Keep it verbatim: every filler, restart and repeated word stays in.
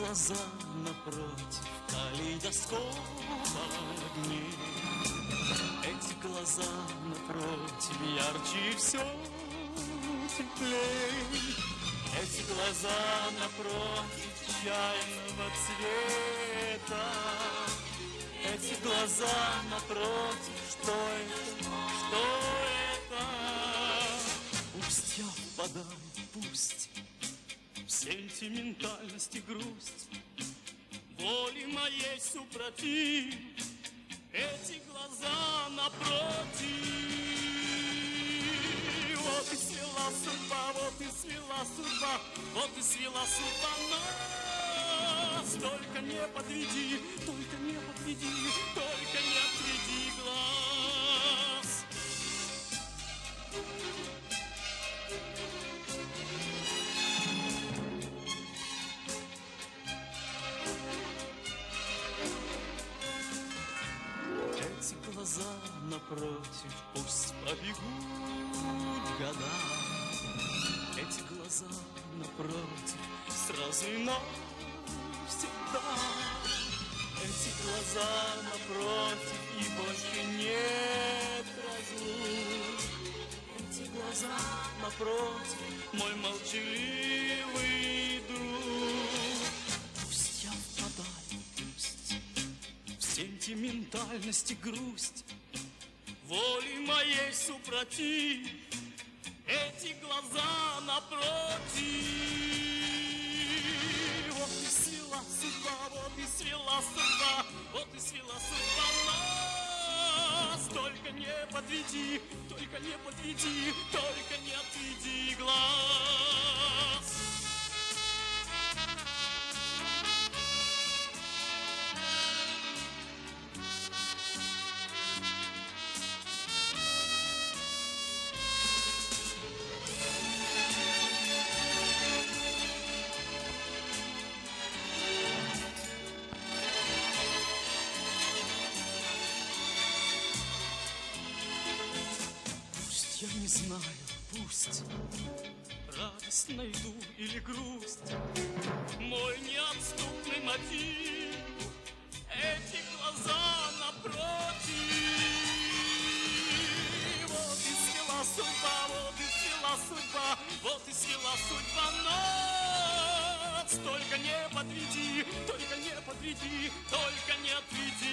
глаза напротив калейдоскопа огней. Эти глаза напротив ярче все теплей. Эти глаза напротив чайного цвета. Эти глаза напротив, что это, что это? Пусть я впадаю, пусть в сентиментальность и грусть, воли моей супротив. Эти глаза напротив. Вот и свела судьба, вот и свела судьба, вот и свела судьба нас. Только не подведи, только не подведи, только не отведи глаз. Эти глаза напротив пусть побегут года. Эти глаза напротив сразу и навсегда. Эти глаза напротив и больше нет разлук. Эти глаза напротив мой молчаливый друг. Пусть я впадаю, пусть в сентиментальность и грусть, воли моей супротив. Эти глаза напротив. Вот и свела судьба, вот и свела судьба, вот и свела судьба нас. Только не подведи, только не подведи, только не отведи глаз. Я не знаю, пусть радость найду или грусть, мой неотступный мотив. Эти глаза напротив. Вот и свела судьба, вот и свела судьба, вот и свела судьба нас. Только не подведи, только не подведи, только не отведи